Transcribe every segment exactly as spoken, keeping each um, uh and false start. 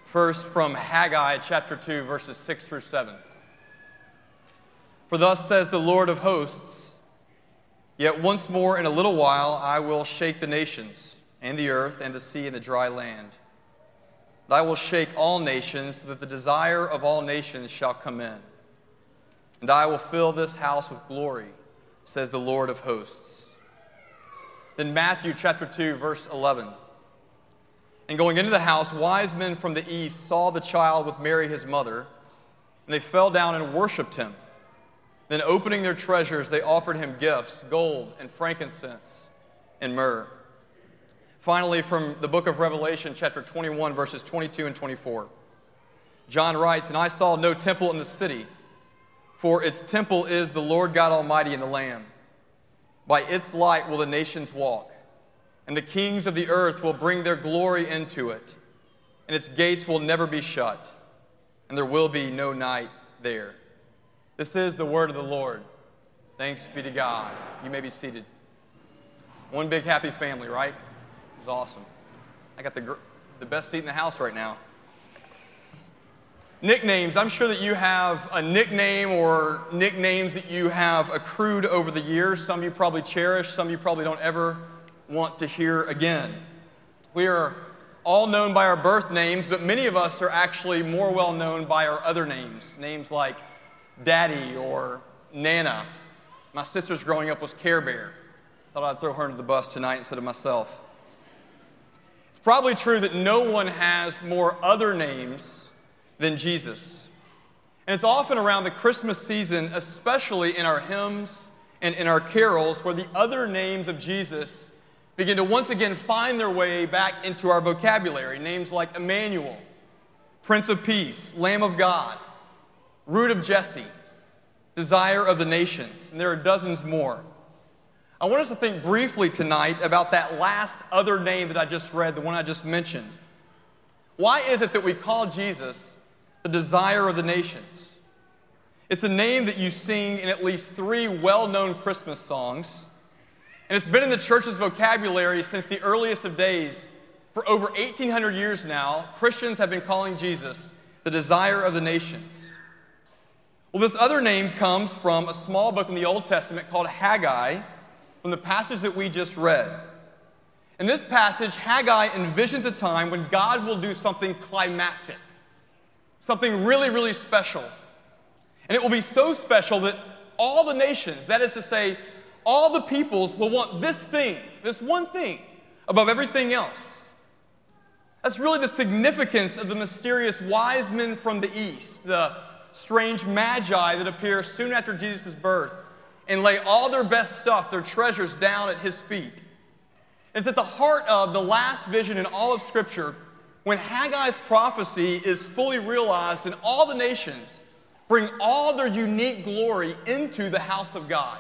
First, from Haggai chapter two, verses six through seven. For thus says the Lord of hosts, yet once more in a little while I will shake the nations, and the earth, and the sea, and the dry land. And I will shake all nations, so that the desire of all nations shall come in. And I will fill this house with glory, says the Lord of hosts. Then Matthew chapter two, verse eleven. And going into the house, wise men from the east saw the child with Mary his mother, and they fell down and worshipped him. Then opening their treasures, they offered him gifts, gold and frankincense and myrrh. Finally, from the book of Revelation, chapter twenty-one, verses twenty-two and twenty-four. John writes, And I saw no temple in the city, for its temple is the Lord God Almighty and the Lamb. By its light will the nations walk, and the kings of the earth will bring their glory into it, and its gates will never be shut, and there will be no night there. This is the word of the Lord. Thanks be to God. You may be seated. One big happy family, right? It's awesome. I got the, gr- the best seat in the house right now. Nicknames. I'm sure that you have a nickname or nicknames that you have accrued over the years. Some you probably cherish, some you probably don't ever want to hear again. We are all known by our birth names, but many of us are actually more well known by our other names. Names like Daddy or Nana. My sister's growing up was Care Bear. Thought I'd throw her under the bus tonight instead of myself. It's probably true that no one has more other names than Jesus. And it's often around the Christmas season, especially in our hymns and in our carols, where the other names of Jesus begin to once again find their way back into our vocabulary. Names like Emmanuel, Prince of Peace, Lamb of God, Root of Jesse, Desire of the Nations, and there are dozens more. I want us to think briefly tonight about that last other name that I just read, the one I just mentioned. Why is it that we call Jesus the Desire of the Nations? It's a name that you sing in at least three well-known Christmas songs, and it's been in the church's vocabulary since the earliest of days. For over eighteen hundred years now, Christians have been calling Jesus the Desire of the Nations. Well, this other name comes from a small book in the Old Testament called Haggai, from the passage that we just read. In this passage, Haggai envisions a time when God will do something climactic, something really, really special. And it will be so special that all the nations, that is to say, all the peoples will want this thing, this one thing, above everything else. That's really the significance of the mysterious wise men from the east, the strange magi that appear soon after Jesus' birth and lay all their best stuff, their treasures, down at his feet. And it's at the heart of the last vision in all of Scripture when Haggai's prophecy is fully realized and all the nations bring all their unique glory into the house of God.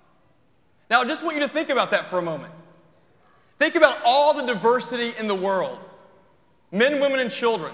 Now, I just want you to think about that for a moment. Think about all the diversity in the world. Men, women, and children.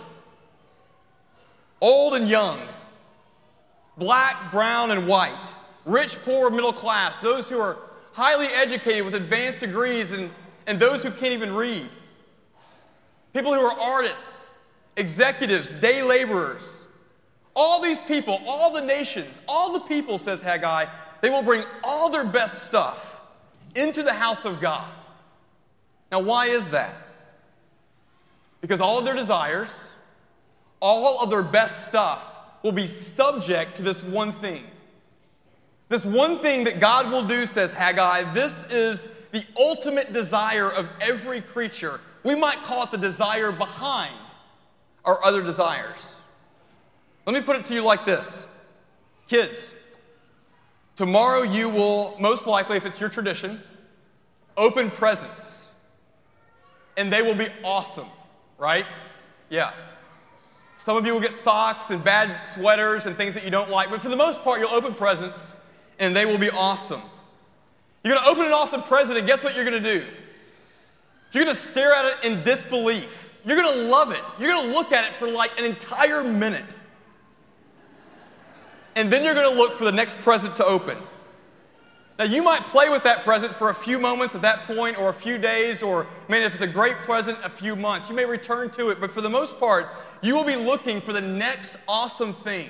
Old and young. Black, brown, and white. Rich, poor, middle class. Those who are highly educated with advanced degrees and, and those who can't even read. People who are artists, executives, day laborers. All these people, all the nations, all the people, says Haggai, they will bring all their best stuff into the house of God. Now, why is that? Because all of their desires, all of their best stuff will be subject to this one thing. This one thing that God will do, says Haggai, this is the ultimate desire of every creature. We might call it the desire behind our other desires. Let me put it to you like this. Kids, tomorrow you will, most likely, if it's your tradition, open presents. And they will be awesome, right? Yeah. Some of you will get socks and bad sweaters and things that you don't like, but for the most part, you'll open presents and they will be awesome. You're going to open an awesome present, and guess what you're going to do? You're going to stare at it in disbelief. You're going to love it. You're going to look at it for like an entire minute. And then you're going to look for the next present to open. Now, you might play with that present for a few moments at that point, or a few days, or, man, if it's a great present, a few months. You may return to it, but for the most part, you will be looking for the next awesome thing.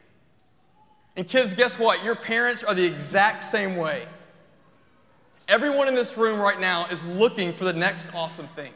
And kids, guess what? Your parents are the exact same way. Everyone in this room right now is looking for the next awesome thing.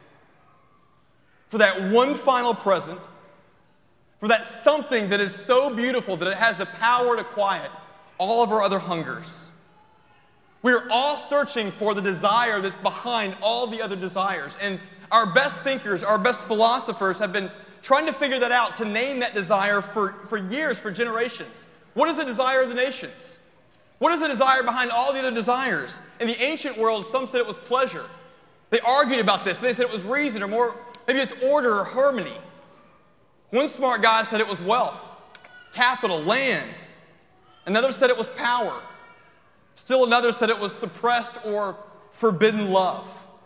For that one final present, for that something that is so beautiful that it has the power to quiet all of our other hungers. We're all searching for the desire that's behind all the other desires. And our best thinkers, our best philosophers have been trying to figure that out, to name that desire for, for years, for generations. What is the desire of the nations? What is the desire behind all the other desires? In the ancient world, some said it was pleasure. They argued about this. They said it was reason, or more, maybe it's order or harmony. One smart guy said it was wealth, capital, land. Another said it was power. Still another said it was suppressed or forbidden love.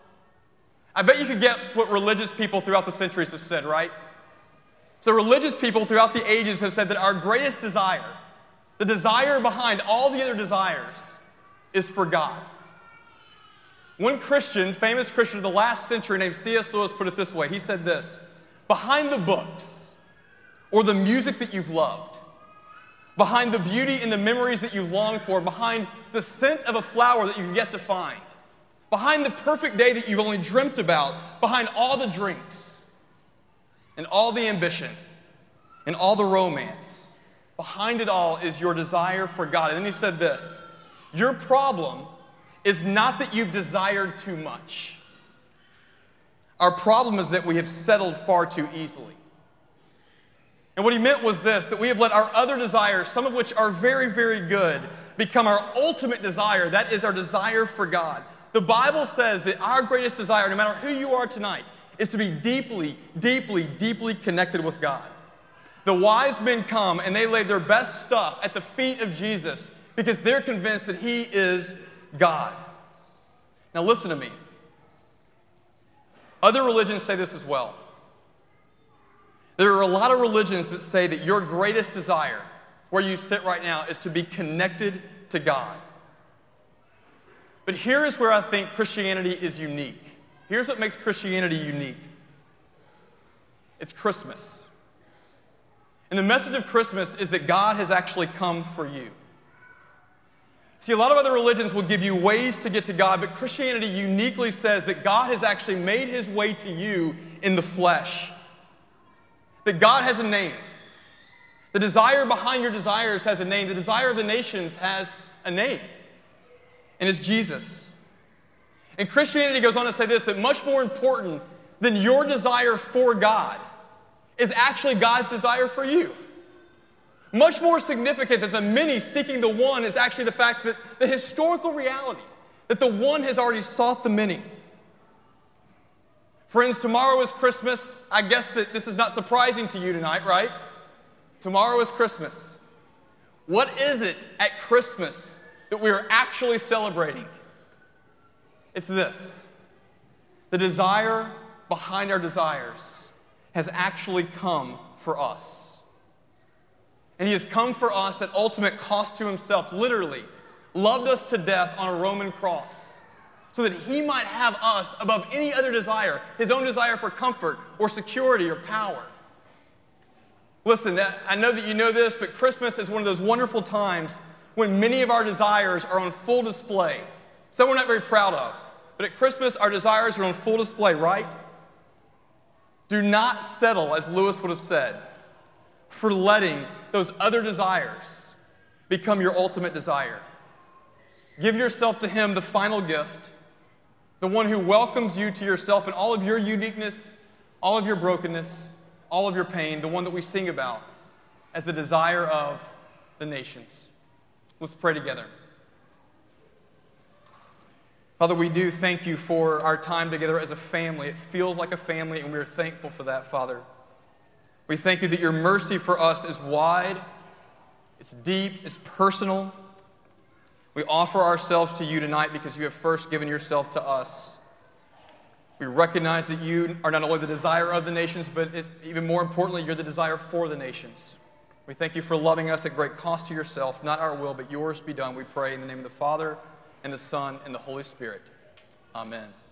I bet you could guess what religious people throughout the centuries have said, right? So religious people throughout the ages have said that our greatest desire, the desire behind all the other desires, is for God. One Christian, famous Christian of the last century named C S Lewis put it this way. He said this: behind the books or the music that you've loved, behind the beauty and the memories that you've longed for, behind the scent of a flower that you've yet to find, behind the perfect day that you've only dreamt about, behind all the drinks and all the ambition and all the romance, behind it all is your desire for God. And then he said this: your problem is not that you've desired too much. Our problem is that we have settled far too easily. And what he meant was this, that we have let our other desires, some of which are very, very good, become our ultimate desire. That is our desire for God. The Bible says that our greatest desire, no matter who you are tonight, is to be deeply, deeply, deeply connected with God. The wise men come and they lay their best stuff at the feet of Jesus because they're convinced that he is God. Now listen to me. Other religions say this as well. There are a lot of religions that say that your greatest desire, where you sit right now, is to be connected to God. But here is where I think Christianity is unique. Here's what makes Christianity unique. It's Christmas. And the message of Christmas is that God has actually come for you. See, a lot of other religions will give you ways to get to God, but Christianity uniquely says that God has actually made his way to you in the flesh. That God has a name. The desire behind your desires has a name. The desire of the nations has a name. And it's Jesus. And Christianity goes on to say this, that much more important than your desire for God is actually God's desire for you. Much more significant than the many seeking the one is actually the fact that the historical reality, that the one has already sought the many. Friends, tomorrow is Christmas. I guess that this is not surprising to you tonight, right? Tomorrow is Christmas. What is it at Christmas that we are actually celebrating? It's this. The desire behind our desires has actually come for us. And he has come for us at ultimate cost to himself, literally, loved us to death on a Roman cross, so that he might have us above any other desire, his own desire for comfort or security or power. Listen, I know that you know this, but Christmas is one of those wonderful times when many of our desires are on full display. Some we're not very proud of, but at Christmas our desires are on full display, right? Do not settle, as Lewis would have said, for letting those other desires become your ultimate desire. Give yourself to him, the final gift, the one who welcomes you to yourself and all of your uniqueness, all of your brokenness, all of your pain, the one that we sing about as the desire of the nations. Let's pray together. Father, we do thank you for our time together as a family. It feels like a family, and we are thankful for that, Father. We thank you that your mercy for us is wide, it's deep, it's personal. We offer ourselves to you tonight because you have first given yourself to us. We recognize that you are not only the desire of the nations, but it, even more importantly, you're the desire for the nations. We thank you for loving us at great cost to yourself. Not our will, but yours be done. We pray in the name of the Father, and the Son, and the Holy Spirit. Amen.